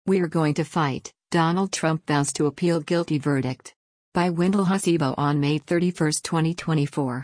We're going to fight. Donald Trump vows to appeal guilty verdict. By Wendell Hasibo on May 31, 2024.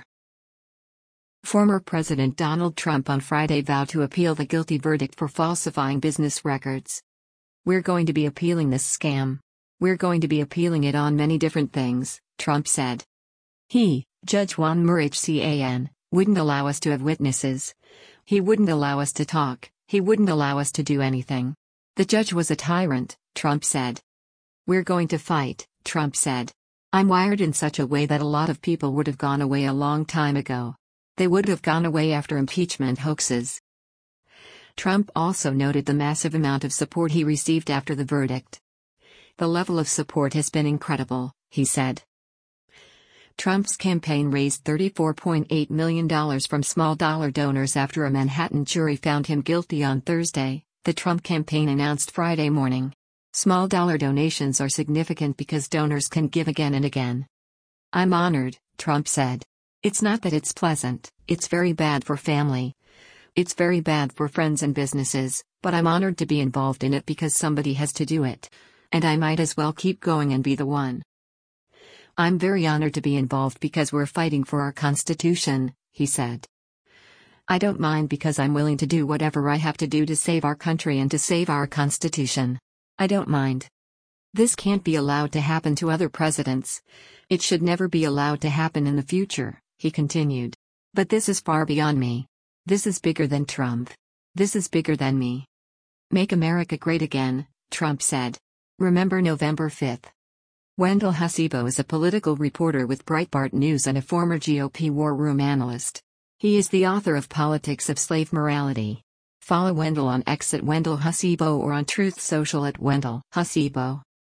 Former President Donald Trump on Friday vowed to appeal the guilty verdict for falsifying business records. We're going to be appealing this scam. We're going to be appealing it on many different things, Trump said. Judge Juan Murichan, wouldn't allow us to have witnesses. He wouldn't allow us to talk, he wouldn't allow us to do anything. The judge was a tyrant, Trump said. We're going to fight, Trump said. I'm wired in such a way that a lot of people would have gone away a long time ago. They would have gone away after impeachment hoaxes. Trump also noted the massive amount of support he received after the verdict. The level of support has been incredible, he said. Trump's campaign raised $34.8 million from small-dollar donors after a Manhattan jury found him guilty on Thursday, the Trump campaign announced Friday morning. Small-dollar donations are significant because donors can give again and again. I'm honored, Trump said. It's not that it's pleasant, it's very bad for family. It's very bad for friends and businesses, but I'm honored to be involved in it because somebody has to do it. And I might as well keep going and be the one. I'm very honored to be involved because we're fighting for our Constitution, he said. I don't mind because I'm willing to do whatever I have to do to save our country and to save our Constitution. I don't mind. This can't be allowed to happen to other presidents. It should never be allowed to happen in the future, he continued. But this is far beyond me. This is bigger than Trump. This is bigger than me. Make America great again, Trump said. Remember November 5th. Wendell Hasibo is a political reporter with Breitbart News and a former GOP war room analyst. He is the author of Politics of Slave Morality. Follow Wendell on X at Wendell Hasibo or on Truth Social at Wendell Hasibo.